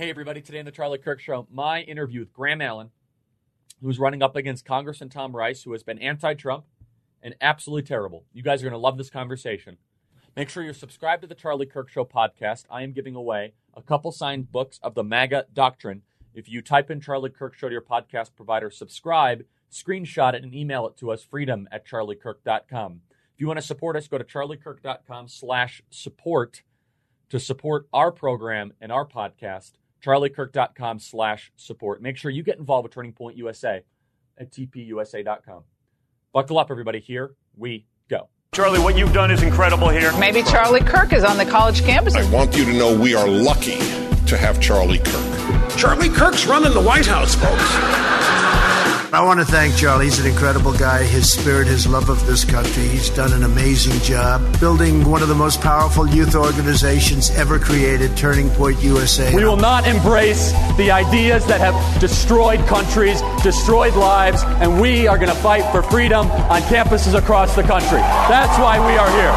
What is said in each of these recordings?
Hey, everybody. Today on the Charlie Kirk Show, my interview with Graham Allen, who's running up against Congressman Tom Rice, who has been anti-Trump and absolutely terrible. You guys are going to love this conversation. Make sure you're subscribed to the Charlie Kirk Show podcast. I am giving away a couple signed books of the MAGA Doctrine. If you type in Charlie Kirk Show to your podcast provider, subscribe, screenshot it, and email it to us, freedom@charliekirk.com. If you want to support us, go to charliekirk.com/support to support our program and our podcast. charliekirk.com/support. Make sure you get involved with Turning Point USA at tpusa.com. Buckle up, everybody. Here we go. Charlie, what you've done is incredible here. Maybe Charlie Kirk is on the college campus. I want you to know we are lucky to have Charlie Kirk. Charlie Kirk's running the White House, folks. I want to thank Charlie. He's an incredible guy. His spirit, his love of this country. He's done an amazing job building one of the most powerful youth organizations ever created, Turning Point USA. We will not embrace the ideas that have destroyed countries, destroyed lives, and we are going to fight for freedom on campuses across the country. That's why we are here.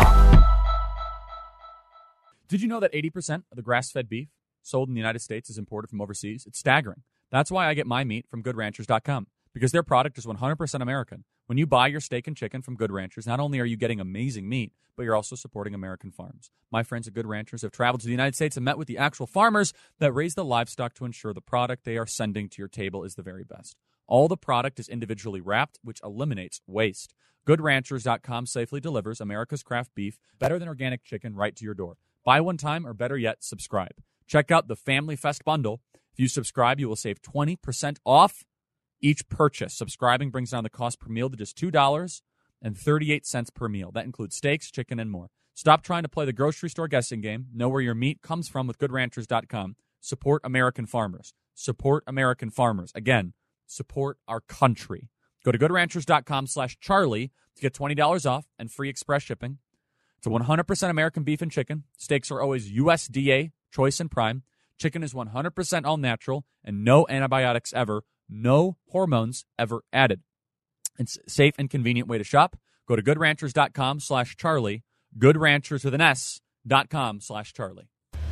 Did you know that 80% of the grass-fed beef sold in the United States is imported from overseas? It's staggering. That's why I get my meat from GoodRanchers.com. Because their product is 100% American. When you buy your steak and chicken from Good Ranchers, not only are you getting amazing meat, but you're also supporting American farms. My friends at Good Ranchers have traveled to the United States and met with the actual farmers that raise the livestock to ensure the product they are sending to your table is the very best. All the product is individually wrapped, which eliminates waste. GoodRanchers.com safely delivers America's craft beef better than organic chicken right to your door. Buy one time, or better yet, subscribe. Check out the Family Fest bundle. If you subscribe, you will save 20% off each purchase. Subscribing brings down the cost per meal to just $2.38 per meal. That includes steaks, chicken, and more. Stop trying to play the grocery store guessing game. Know where your meat comes from with GoodRanchers.com. Support American farmers. Support American farmers. Again, support our country. Go to GoodRanchers.com/Charlie to get $20 off and free express shipping. It's 100% American beef and chicken. Steaks are always USDA Choice and Prime. Chicken is 100% all natural and no antibiotics ever. No hormones ever added. It's a safe and convenient way to shop. Go to GoodRanchers.com/Charlie. GoodRanchers with an S.com/Charlie.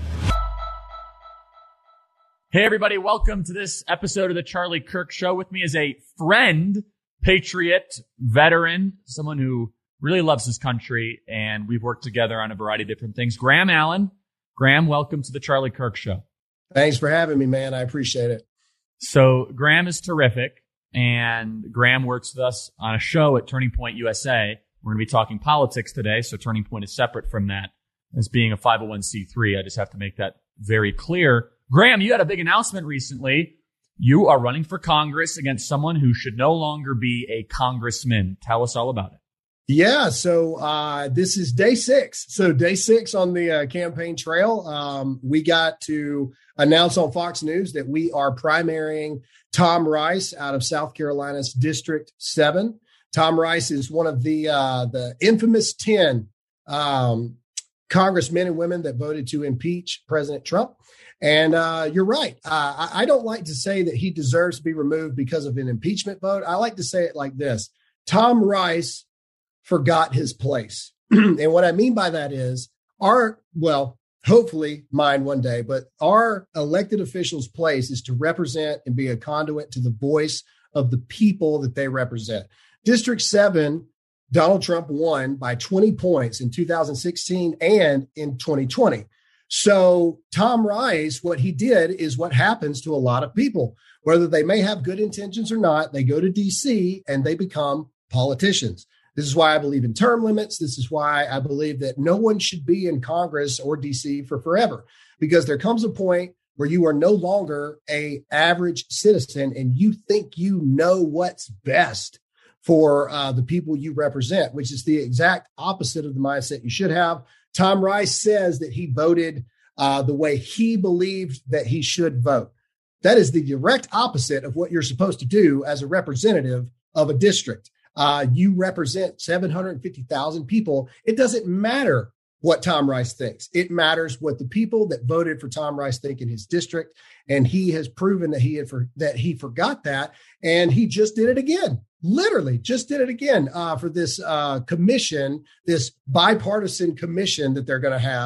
Hey, everybody. Welcome to this episode of the Charlie Kirk Show. With me is a friend, patriot, veteran, someone who really loves his country, and we've worked together on a variety of different things. Graham Allen. Graham, welcome to the Charlie Kirk Show. Thanks for having me, man. I appreciate it. So Graham is terrific, and Graham works with us on a show at Turning Point USA. We're going to be talking politics today, so Turning Point is separate from that as being a 501c3. I just have to make that very clear. Graham, you had a big announcement recently. You are running for Congress against someone who should no longer be a congressman. Tell us all about it. Yeah, so this is day 6. So day 6 on the campaign trail. We got to announce on Fox News that we are primarying Tom Rice out of South Carolina's District 7. Tom Rice is one of the infamous 10 congressmen and women that voted to impeach President Trump. And you're right. I don't like to say that he deserves to be removed because of an impeachment vote. I like to say it like this. Tom Rice forgot his place. And what I mean by that is hopefully mine one day, but our elected officials' place is to represent and be a conduit to the voice of the people that they represent. District 7, Donald Trump won by 20 points in 2016 and in 2020. So Tom Rice, what he did is what happens to a lot of people, whether they may have good intentions or not. They go to DC and they become politicians. This is why I believe in term limits. This is why I believe that no one should be in Congress or DC for forever, because there comes a point where you are no longer an average citizen and you think you know what's best for the people you represent, which is the exact opposite of the mindset you should have. Tom Rice says that he voted the way he believed that he should vote. That is the direct opposite of what you're supposed to do as a representative of a district. You represent 750,000 people. It doesn't matter what Tom Rice thinks. It matters what the people that voted for Tom Rice think in his district. And he has proven that he forgot that. And he just did it again. Literally just did it again for this commission, this bipartisan commission that they're going to have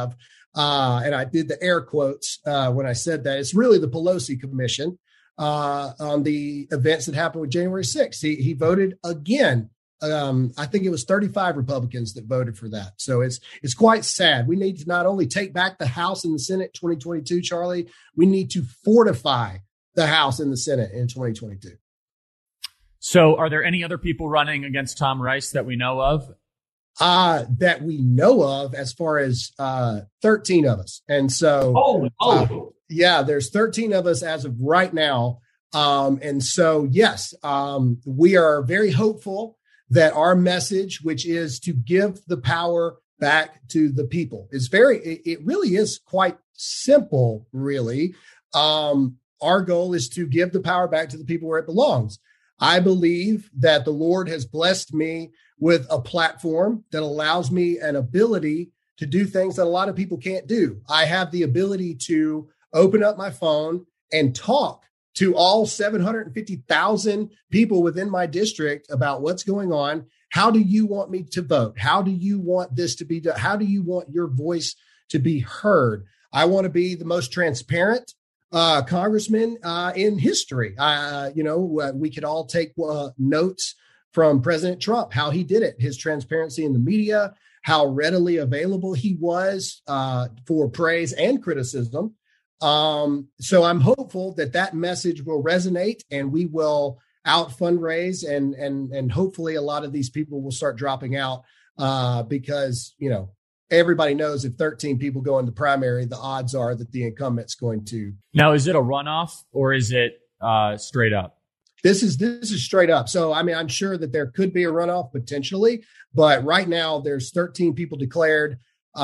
And I did the air quotes when I said that. It's really the Pelosi Commission on the events that happened with January 6th. He voted again. I think it was 35 Republicans that voted for that. So it's quite sad. We need to not only take back the House and the Senate 2022, Charlie, we need to fortify the House and the Senate in 2022. So are there any other people running against Tom Rice that we know of? That we know of, as far as 13 of us. And so, yeah, there's 13 of us as of right now. And so, yes, we are very hopeful that our message, which is to give the power back to the people, it really is quite simple, really. Our goal is to give the power back to the people where it belongs. I believe that the Lord has blessed me with a platform that allows me an ability to do things that a lot of people can't do. I have the ability to open up my phone and talk to all 750,000 people within my district about what's going on. How do you want me to vote? How do you want this to be done? How do you want your voice to be heard? I want to be the most transparent congressman in history. We could all take notes from President Trump, how he did it, his transparency in the media, how readily available he was for praise and criticism. So I'm hopeful that message will resonate and we will out fundraise and hopefully a lot of these people will start dropping out because, everybody knows if 13 people go in the primary, the odds are that the incumbent's going to. Now, is it a runoff or is it straight up? This is straight up. So, I'm sure that there could be a runoff potentially, but right now there's 13 people declared.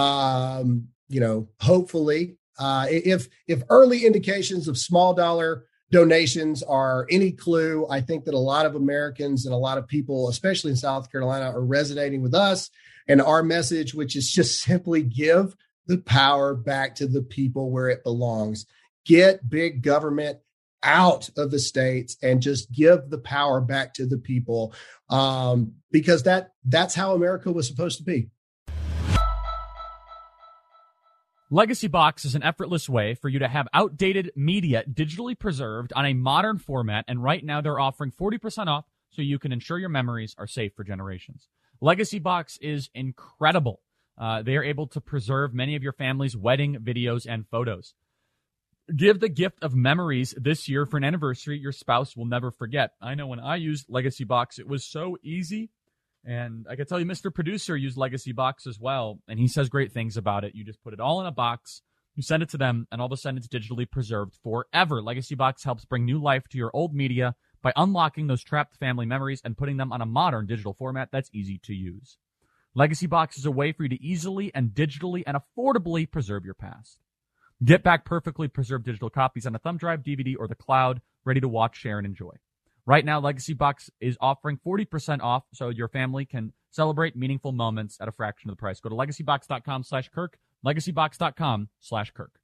Hopefully, if early indications of small dollar donations are any clue, I think that a lot of Americans and a lot of people, especially in South Carolina, are resonating with us and our message, which is just simply give the power back to the people where it belongs. Get big government out of the states and just give the power back to the people, because that's how America was supposed to be. Legacy Box is an effortless way for you to have outdated media digitally preserved on a modern format, and right now they're offering 40% off so you can ensure your memories are safe for generations. Legacy Box is incredible. They are able to preserve many of your family's wedding videos and photos. Give the gift of memories this year for an anniversary your spouse will never forget. I know when I used Legacy Box, it was so easy. And I can tell you, Mr. Producer used Legacy Box as well, and he says great things about it. You just put it all in a box, you send it to them, and all of a sudden it's digitally preserved forever. Legacy Box helps bring new life to your old media by unlocking those trapped family memories and putting them on a modern digital format that's easy to use. Legacy Box is a way for you to easily and digitally and affordably preserve your past. Get back perfectly preserved digital copies on a thumb drive, DVD, or the cloud, ready to watch, share, and enjoy. Right now, Legacy Box is offering 40% off so your family can celebrate meaningful moments at a fraction of the price. Go to legacybox.com/Kirk, legacybox.com/Kirk.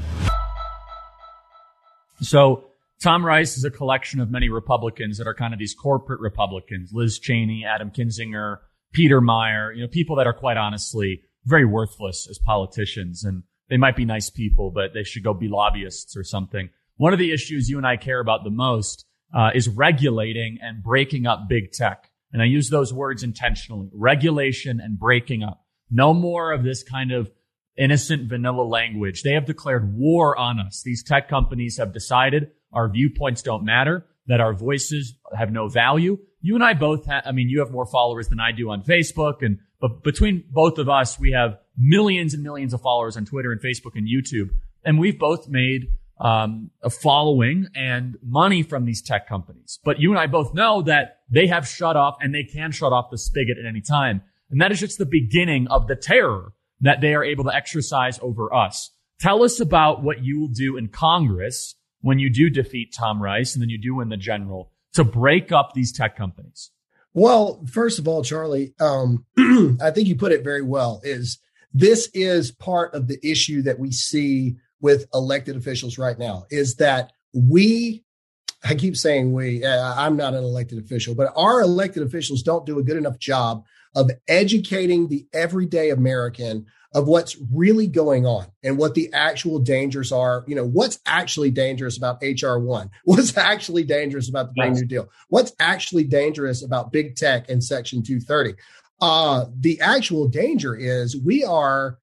So Tom Rice is a collection of many Republicans that are kind of these corporate Republicans, Liz Cheney, Adam Kinzinger, Peter Meyer, people that are quite honestly very worthless as politicians. And they might be nice people, but they should go be lobbyists or something. One of the issues you and I care about the most is regulating and breaking up big tech. And I use those words intentionally. Regulation and breaking up. No more of this kind of innocent vanilla language. They have declared war on us. These tech companies have decided our viewpoints don't matter, that our voices have no value. You and I both you have more followers than I do on Facebook. But between both of us, we have millions and millions of followers on Twitter and Facebook and YouTube. And we've both made a following and money from these tech companies. But you and I both know that they have shut off and they can shut off the spigot at any time. And that is just the beginning of the terror that they are able to exercise over us. Tell us about what you will do in Congress when you do defeat Tom Rice and then you do win the general to break up these tech companies. Well, first of all, Charlie, I think you put it very well. This is part of the issue that we see with elected officials right now, is that I keep saying I'm not an elected official, but our elected officials don't do a good enough job of educating the everyday American of what's really going on and what the actual dangers are. You know, what's actually dangerous about HR1? What's actually dangerous about the Green New Deal? What's actually dangerous about big tech and Section 230? The actual danger is we are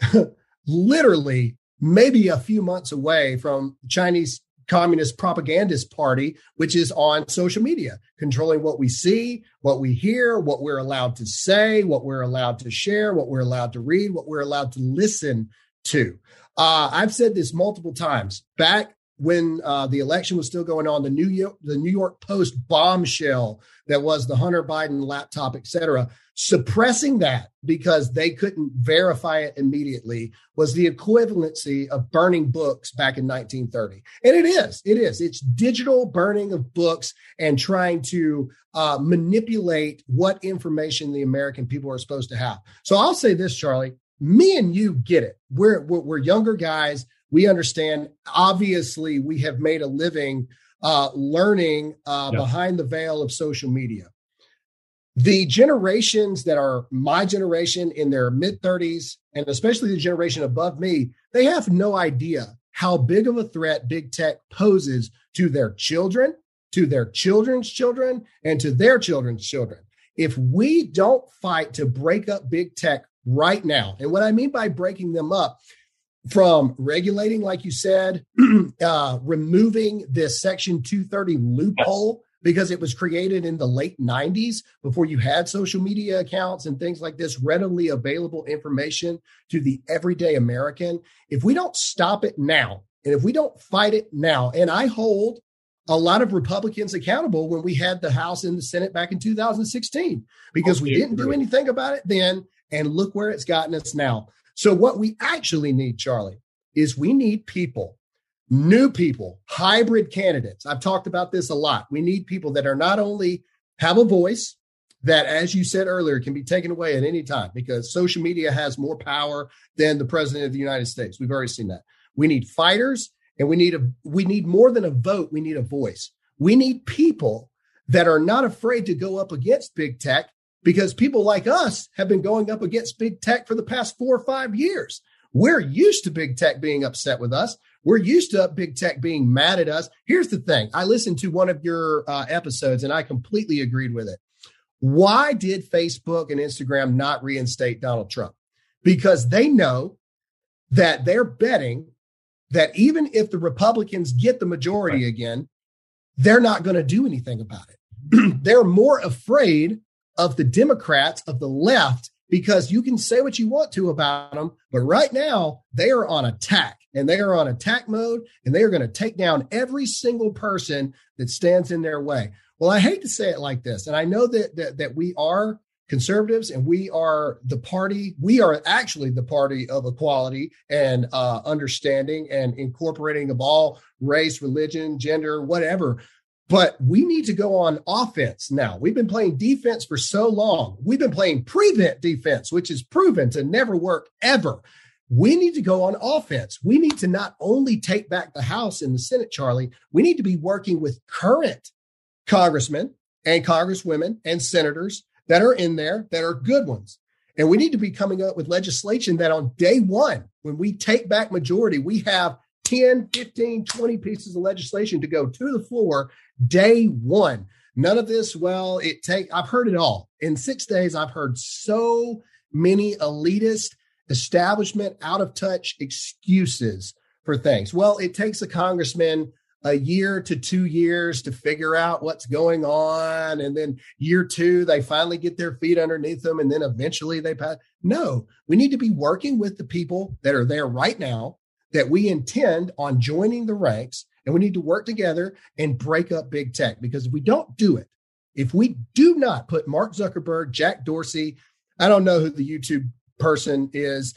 literally maybe a few months away from Chinese Communist Propagandist Party, which is on social media, controlling what we see, what we hear, what we're allowed to say, what we're allowed to share, what we're allowed to read, what we're allowed to listen to. I've said this multiple times. Back when the election was still going on, the New York Post bombshell that was the Hunter Biden laptop, et cetera, suppressing that because they couldn't verify it immediately was the equivalency of burning books back in 1930. And it is. It's digital burning of books and trying to manipulate what information the American people are supposed to have. So I'll say this, Charlie, me and you get it. We're younger guys. We understand. Obviously, we have made a living learning behind the veil of social media. The generations that are my generation in their mid-30s, and especially the generation above me, they have no idea how big of a threat big tech poses to their children, to their children's children, and to their children's children. If we don't fight to break up big tech right now, and what I mean by breaking them up, from regulating, like you said, removing this Section 230 loophole, because it was created in the late 90s before you had social media accounts and things like this, readily available information to the everyday American. If we don't stop it now, and if we don't fight it now, and I hold a lot of Republicans accountable when we had the House and the Senate back in 2016, because we didn't do anything about it then, and look where it's gotten us now. So what we actually need, Charlie, is we need people, new people, hybrid candidates. I've talked about this a lot. We need people that are not only have a voice that, as you said earlier, can be taken away at any time because social media has more power than the president of the United States. We've already seen that. We need fighters, and we need more than a vote. We need a voice. We need people that are not afraid to go up against big tech, because people like us have been going up against big tech for the past 4 or 5 years. We're used to big tech being upset with us. We're used to big tech being mad at us. Here's the thing. I listened to one of your episodes, and I completely agreed with it. Why did Facebook and Instagram not reinstate Donald Trump? Because they know that they're betting that even if the Republicans get the majority again, they're not going to do anything about it. They're more afraid of the Democrats, of the left, because you can say what you want to about them, but right now they are on attack, and they are on attack mode, and they are going to take down every single person that stands in their way. Well, I hate to say it like this, and I know that we are conservatives, and we are the party. We are actually the party of equality and understanding and incorporating of all race, religion, gender, whatever. But we need to go on offense now. We've been playing defense for so long. We've been playing prevent defense, which is proven to never work ever. We need to go on offense. We need to not only take back the House and the Senate, Charlie, we need to be working with current congressmen and congresswomen and senators that are in there that are good ones. And we need to be coming up with legislation that on day one, when we take back majority, we have 10, 15, 20 pieces of legislation to go to the floor day one. None of this, I've heard it all. In 6 days, I've heard so many elitist, establishment, out of touch excuses for things. Well, it takes a congressman a year to 2 years to figure out what's going on. And then year 2, they finally get their feet underneath them. And then eventually they pass. No, we need to be working with the people that are there right now, that we intend on joining the ranks, and we need to work together and break up big tech. Because if we don't do it, if we do not put Mark Zuckerberg, Jack Dorsey, I don't know who the YouTube person is,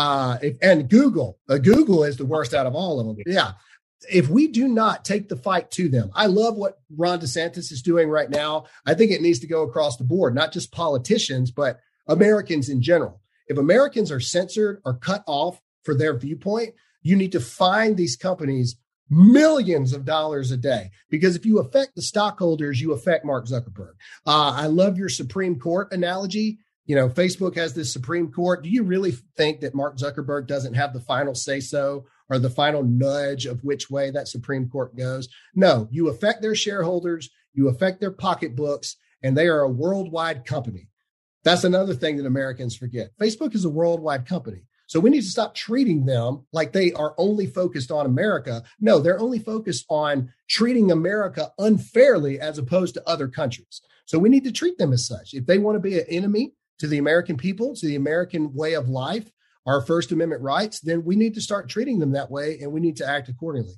and Google is the worst out of all of them. Yeah. If we do not take the fight to them, I love what Ron DeSantis is doing right now. I think it needs to go across the board, not just politicians, but Americans in general. If Americans are censored or cut off for their viewpoint, you need to fine these companies millions of dollars a day, because if you affect the stockholders, you affect Mark Zuckerberg. I love your Supreme Court analogy. Facebook has this Supreme Court. Do you really think that Mark Zuckerberg doesn't have the final say-so or the final nudge of which way that Supreme Court goes? No, you affect their shareholders, you affect their pocketbooks, and they are a worldwide company. That's another thing that Americans forget. Facebook is a worldwide company. So we need to stop treating them like they are only focused on America. No, they're only focused on treating America unfairly as opposed to other countries. So we need to treat them as such. If they want to be an enemy to the American people, to the American way of life, our First Amendment rights, then we need to start treating them that way, and we need to act accordingly.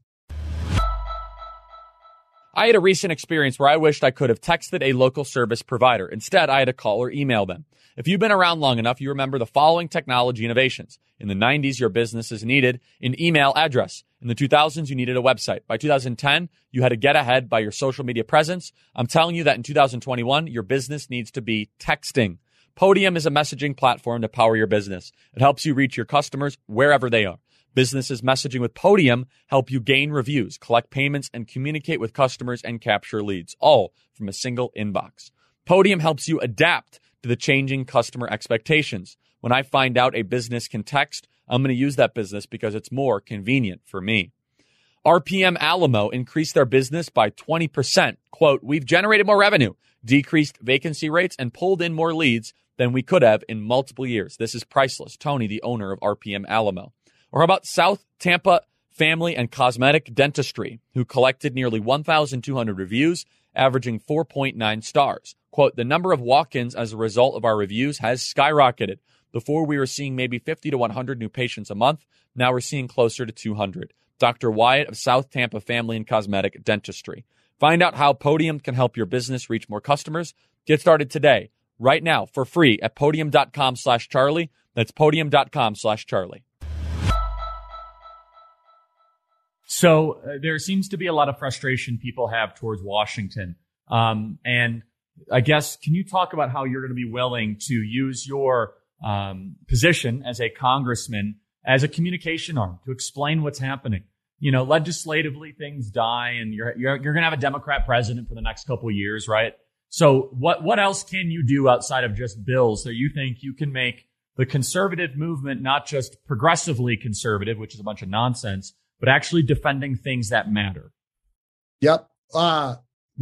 I had a recent experience where I wished I could have texted a local service provider. Instead, I had to call or email them. If you've been around long enough, you remember the following technology innovations. In the 90s, your businesses needed an email address. In the 2000s, you needed a website. By 2010, you had to get ahead by your social media presence. I'm telling you that in 2021, your business needs to be texting. Podium is a messaging platform to power your business. It helps you reach your customers wherever they are. Businesses messaging with Podium help you gain reviews, collect payments, and communicate with customers and capture leads, all from a single inbox. Podium helps you adapt to the changing customer expectations. When I find out a business can text, I'm going to use that business because it's more convenient for me. RPM Alamo increased their business by 20%. Quote, we've generated more revenue, decreased vacancy rates, and pulled in more leads than we could have in multiple years. This is priceless. Tony, the owner of RPM Alamo. Or how about South Tampa Family and Cosmetic Dentistry, who collected nearly 1,200 reviews, averaging 4.9 stars. Quote, the number of walk-ins as a result of our reviews has skyrocketed. Before we were seeing maybe 50 to 100 new patients a month. Now we're seeing closer to 200. Dr. Wyatt of South Tampa Family and Cosmetic Dentistry. Find out how Podium can help your business reach more customers. Get started today, right now, for free at podium.com/Charlie. That's podium.com/Charlie. So there seems to be a lot of frustration people have towards Washington. And I guess, can you talk about how you're going to be willing to use your position as a congressman as a communication arm to explain what's happening? Legislatively, things die, and you're going to have a Democrat president for the next couple of years, right? So what else can you do outside of just bills that you think you can make the conservative movement not just progressively conservative, which is a bunch of nonsense, but actually defending things that matter? Yep. The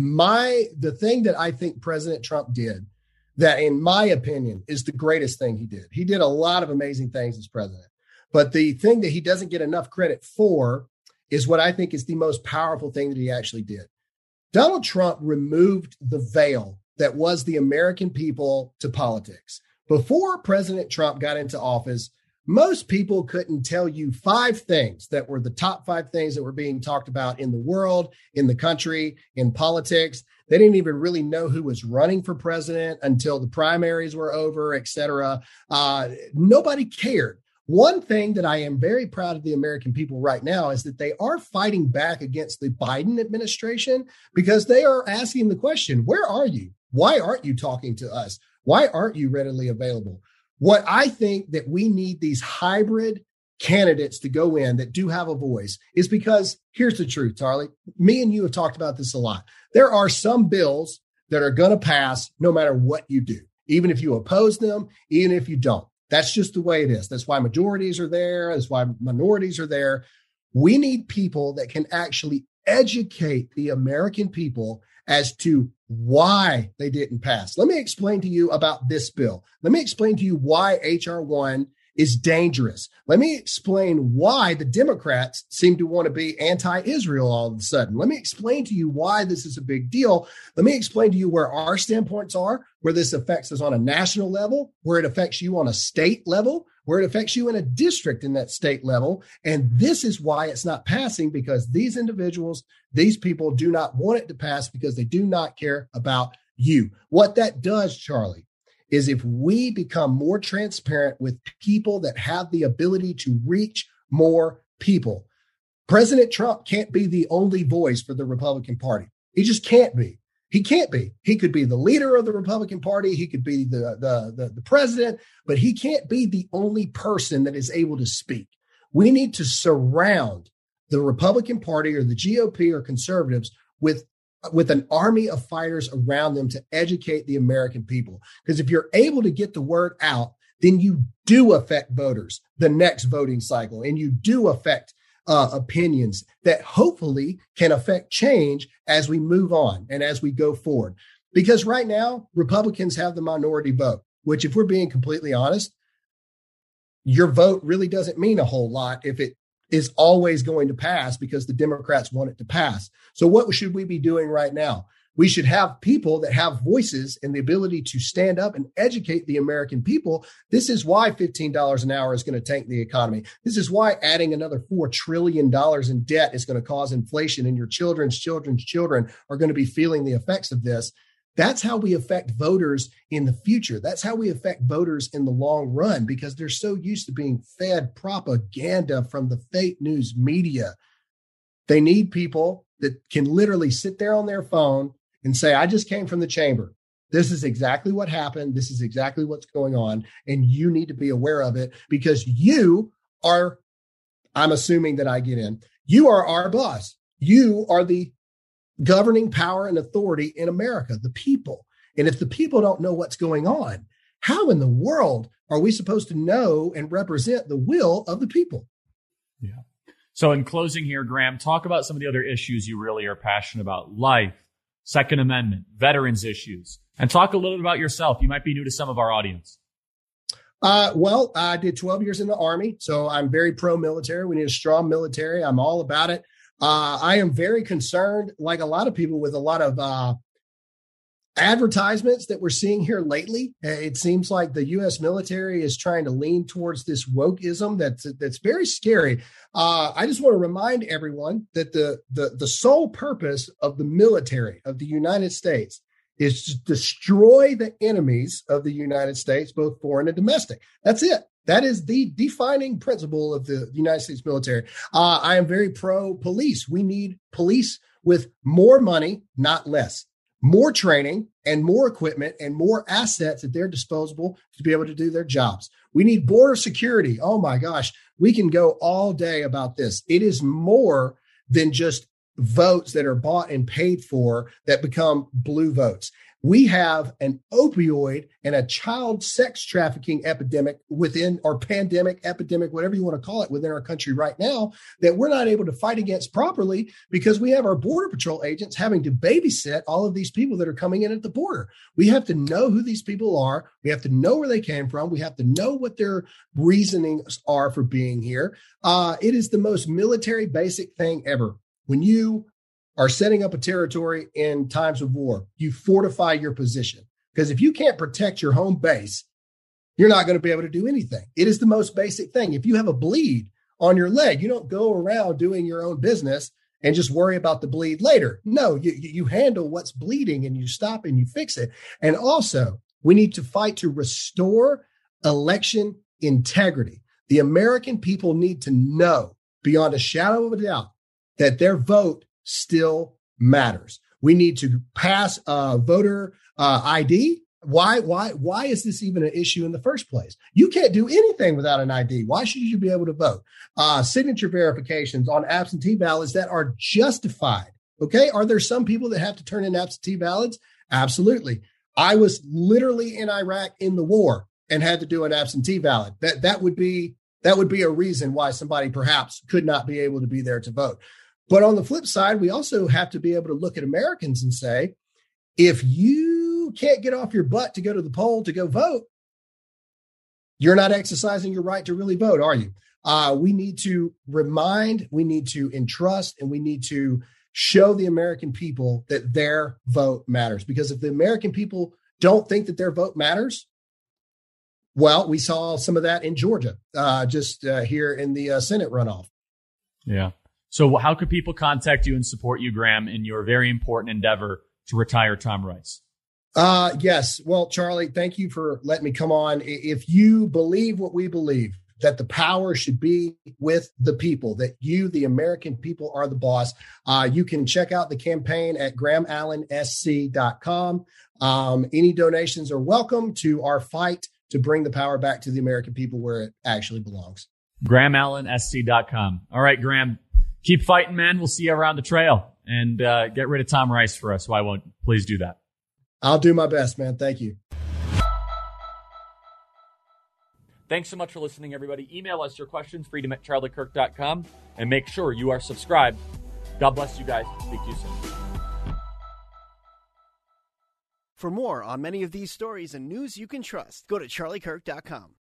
thing that I think President Trump did, that in my opinion is the greatest thing he did. He did a lot of amazing things as president, but the thing that he doesn't get enough credit for is what I think is the most powerful thing that he actually did. Donald Trump removed the veil that was the American people to politics. Before President Trump got into office, most people couldn't tell you 5 things that were the top 5 things that were being talked about in the world, in the country, in politics. They didn't even really know who was running for president until the primaries were over, et cetera. Nobody cared. One thing that I am very proud of the American people right now is that they are fighting back against the Biden administration because they are asking the question, where are you? Why aren't you talking to us? Why aren't you readily available? What I think that we need these hybrid candidates to go in that do have a voice is because here's the truth, Charlie. Me and you have talked about this a lot. There are some bills that are going to pass no matter what you do, even if you oppose them, even if you don't. That's just the way it is. That's why majorities are there. That's why minorities are there. We need people that can actually educate the American people as to why they didn't pass. Let me explain to you about this bill. Let me explain to you why H.R. 1 is dangerous. Let me explain why the Democrats seem to want to be anti-Israel all of a sudden. Let me explain to you why this is a big deal. Let me explain to you where our standpoints are, where this affects us on a national level, where it affects you on a state level, where it affects you in a district in that state level. And this is why it's not passing, because these individuals, these people do not want it to pass because they do not care about you. What that does, Charlie, is if we become more transparent with people that have the ability to reach more people. President Trump can't be the only voice for the Republican Party. He just can't be. He can't be. He could be the leader of the Republican Party. He could be the president, but he can't be the only person that is able to speak. We need to surround the Republican Party or the GOP or conservatives with with an army of fighters around them to educate the American people. Because if you're able to get the word out, then you do affect voters the next voting cycle, and you do affect opinions that hopefully can affect change as we move on and as we go forward. Because right now, Republicans have the minority vote, which, if we're being completely honest, your vote really doesn't mean a whole lot if it is always going to pass because the Democrats want it to pass. So what should we be doing right now? We should have people that have voices and the ability to stand up and educate the American people. This is why $15 an hour is going to tank the economy. This is why adding another $4 trillion in debt is going to cause inflation, and your children's children are going to be feeling the effects of this. That's how we affect voters in the future. That's how we affect voters in the long run, because they're so used to being fed propaganda from the fake news media. They need people that can literally sit there on their phone and say, I just came from the chamber. This is exactly what happened. This is exactly what's going on. And you need to be aware of it because you are, I'm assuming that I get in, you are our boss. You are the governing power and authority in America, the people. And if the people don't know what's going on, how in the world are we supposed to know and represent the will of the people? Yeah. So in closing here, Graham, talk about some of the other issues you really are passionate about: life, Second Amendment, veterans issues, and talk a little bit about yourself. You might be new to some of our audience. Well, I did 12 years in the Army, so I'm very pro-military. We need a strong military. I'm all about it. I am very concerned, like a lot of people, with a lot of advertisements that we're seeing here lately. It seems like the U.S. military is trying to lean towards this wokeism that's very scary. I just want to remind everyone that the sole purpose of the military of the United States is to destroy the enemies of the United States, both foreign and domestic. That's it. That is the defining principle of the United States military. I am very pro-police. We need police with more money, not less, more training and more equipment and more assets at their disposal to be able to do their jobs. We need border security. Oh my gosh, we can go all day about this. It is more than just votes that are bought and paid for that become blue votes. We have an opioid and a child sex trafficking epidemic within our pandemic, epidemic, whatever you want to call it, within our country right now that we're not able to fight against properly because we have our Border Patrol agents having to babysit all of these people that are coming in at the border. We have to know who these people are. We have to know where they came from. We have to know what their reasonings are for being here. It is the most military basic thing ever. When you are setting up a territory in times of war, you fortify your position. Because if you can't protect your home base, you're not going to be able to do anything. It is the most basic thing. If you have a bleed on your leg, you don't go around doing your own business and just worry about the bleed later. No, you handle what's bleeding and you stop and you fix it. And also, we need to fight to restore election integrity. The American people need to know beyond a shadow of a doubt that their vote still matters. We need to pass voter ID. Why is this even an issue in the first place? You can't do anything without an ID. Why should you be able to vote? Signature verifications on absentee ballots that are justified. Okay. Are there some people that have to turn in absentee ballots? Absolutely. I was literally in Iraq in the war and had to do an absentee ballot. That would be a reason why somebody perhaps could not be able to be there to vote. But on the flip side, we also have to be able to look at Americans and say, if you can't get off your butt to go to the poll to go vote, you're not exercising your right to really vote, are you? We need to remind, we need to entrust, and we need to show the American people that their vote matters. Because if the American people don't think that their vote matters, well, we saw some of that in Georgia, here in the Senate runoff. Yeah. So how could people contact you and support you, Graham, in your very important endeavor to retire Tom Rice? Yes. Well, Charlie, thank you for letting me come on. If you believe what we believe, that the power should be with the people, that you, the American people, are the boss, you can check out the campaign at GrahamAllenSC.com. Any donations are welcome to our fight to bring the power back to the American people where it actually belongs. GrahamAllenSC.com. All right, Graham. Keep fighting, man. We'll see you around the trail. and get rid of Tom Rice for us. Why won't please do that? I'll do my best, man. Thank you. Thanks so much for listening, everybody. Email us your questions, freedom@charliekirk.com, and make sure you are subscribed. God bless you guys. Speak to you soon. For more on many of these stories and news you can trust, go to charliekirk.com.